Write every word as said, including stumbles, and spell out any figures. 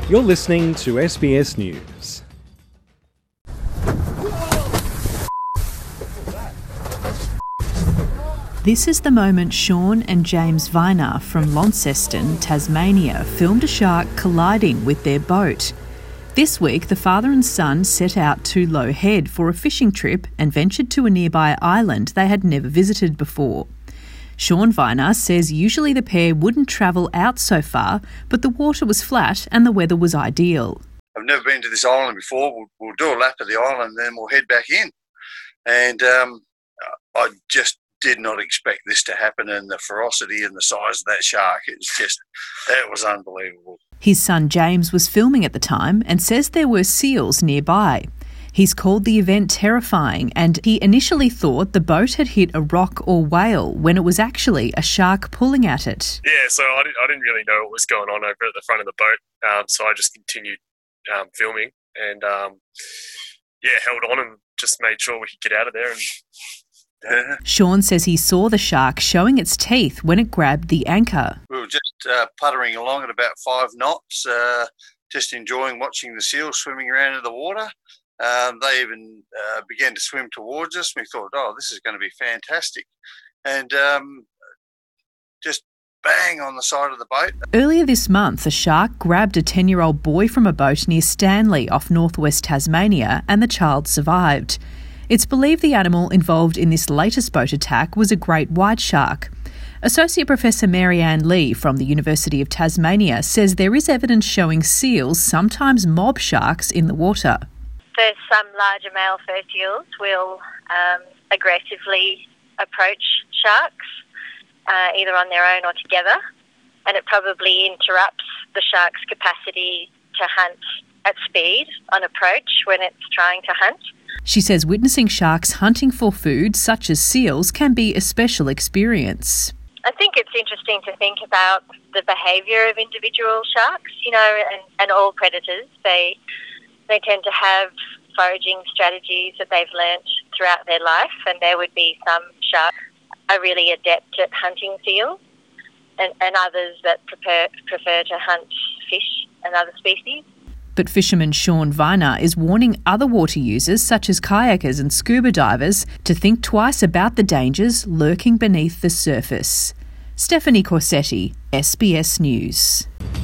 You're listening to S B S News. This is the moment Sean and James Viner from Launceston, Tasmania, filmed a shark colliding with their boat. This week, the father and son set out to Low Head for a fishing trip and ventured to a nearby island they had never visited before. Sean Viner says usually the pair wouldn't travel out so far, but the water was flat and the weather was ideal. I've never been to this island before. We'll, we'll do a lap of the island and then we'll head back in. And um, I just did not expect this to happen, and the ferocity and the size of that shark, it's just, that was unbelievable. His son James was filming at the time and says there were seals nearby. He's called the event terrifying, and he initially thought the boat had hit a rock or whale when it was actually a shark pulling at it. Yeah, so I didn't, I didn't really know what was going on over at the front of the boat, um, so I just continued um, filming and, um, yeah, held on and just made sure we could get out of there. And Yeah. Sean says he saw the shark showing its teeth when it grabbed the anchor. We were just uh, puttering along at about five knots, uh, just enjoying watching the seals swimming around in the water. Um, they even uh, began to swim towards us. We thought, oh, this is going to be fantastic. And um, just bang on the side of the boat. Earlier this month, a shark grabbed a ten-year-old boy from a boat near Stanley off northwest Tasmania, and the child survived. It's believed the animal involved in this latest boat attack was a great white shark. Associate Professor Mary Ann Lee from the University of Tasmania says there is evidence showing seals sometimes mob sharks in the water. So some larger male fur seals will um, aggressively approach sharks, uh, either on their own or together, and it probably interrupts the shark's capacity to hunt at speed on approach when it's trying to hunt. She says witnessing sharks hunting for food, such as seals, can be a special experience. I think it's interesting to think about the behaviour of individual sharks, you know, and, and all predators. They they tend to have foraging strategies that they've learnt throughout their life, and there would be some sharks are really adept at hunting seals and, and others that prefer, prefer to hunt fish and other species. But fisherman Sean Viner is warning other water users, such as kayakers and scuba divers, to think twice about the dangers lurking beneath the surface. Stephanie Corsetti, S B S News.